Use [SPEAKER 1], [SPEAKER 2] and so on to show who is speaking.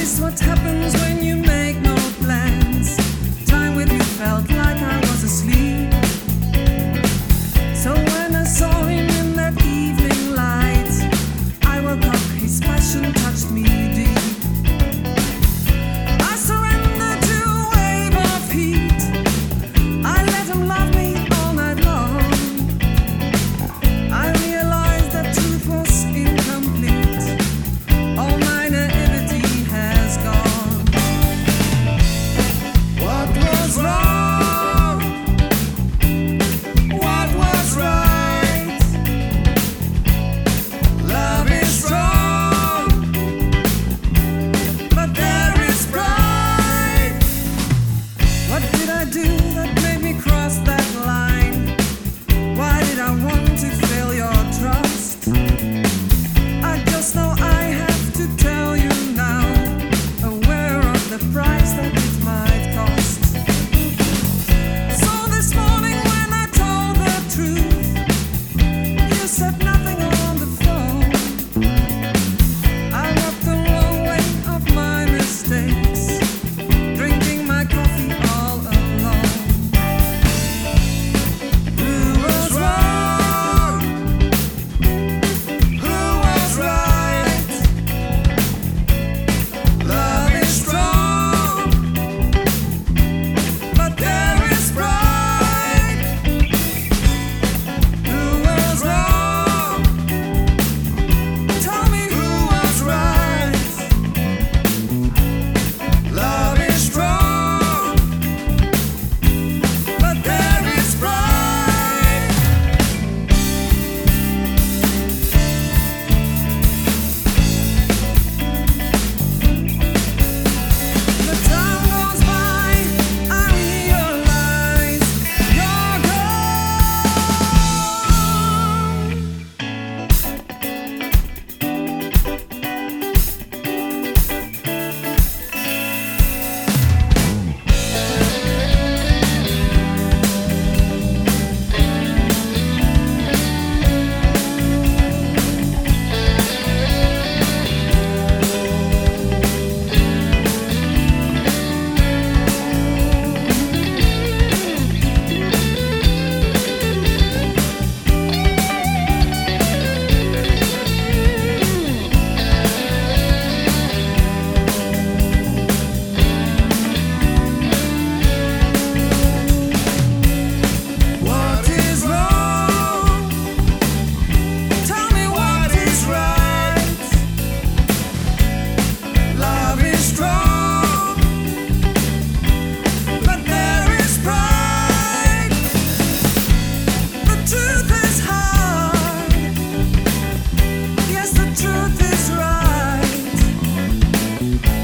[SPEAKER 1] is what happens when you make no plans. Time with you felt like I was asleep. So when I saw him in that evening light, I woke up, his passion touched me deep. I surrendered to a wave of heat. I let him love me all night long. I realized that truth was incomplete. All my naivety has gone. What was wrong? What was right? Love is strong, but there is pride. What did I do that made me cross that line? Why did I want to fail your trust? I just know I have to tell you now, aware of the price that it might cost. So this morning when I told the truth, you said nothing on the phone. I walked the long way of my mistakes, drinking my coffee all alone. Who was wrong? Who was right? Love is strong, but there is pride. Who was wrong? Tell me who was right. Love is strong, but there is pride. The time goes by, I realize you're What is wrong? Tell me what is right. Love is strong, but there is pride. The truth is hard. Yes, the truth is right.